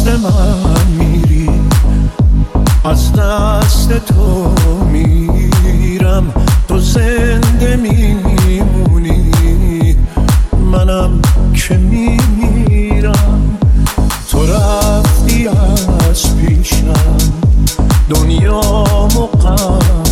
دست من میری، از دست تو میرم، تو زنده میمونی، منم که میمیرم. تو رفتی از پیشم، دنیامو غم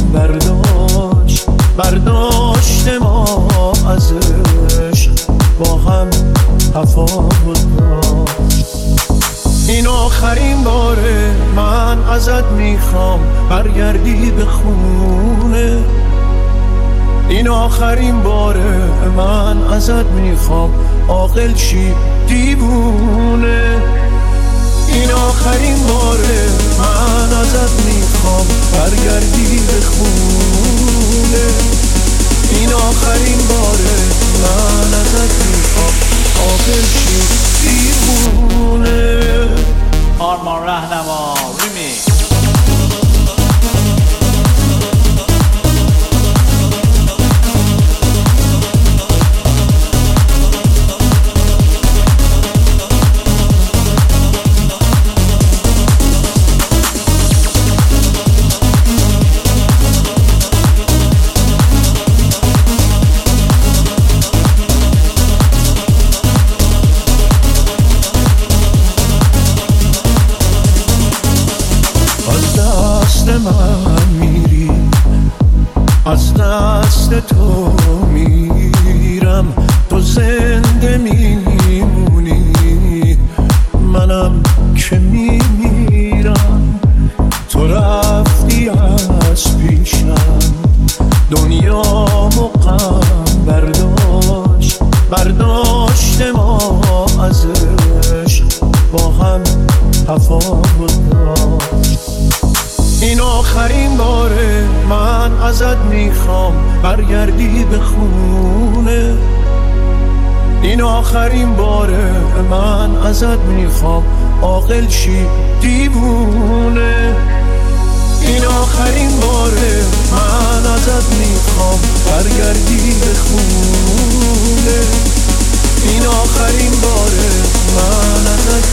برداشت ما ازش، با هم تفاوت داشت. این آخرین باره من ازت میخوام برگردی به خونه، این آخرین باره من ازت میخوام عاقل شی دیوونه. این آخرین باره من ازت میخوام برگردی به خونه، این آخرین باره من ازت میخوام عاقل شی دیوونه. آرمان رهنما ریمیکس. من میری، از دست تو میرم، تو زنده میمونی، منم که میمیرم. تو رفتی از پیشم، دنیامو غم برداشت ما ازش، با هم تفاوت داشت. این آخرین باره من ازت میخوام برگردی به خونه، این آخرین باره من ازت میخوام عاقل شی دیوونه. این آخرین باره من ازت میخوام برگردی به خونه، این آخرین باره من ازت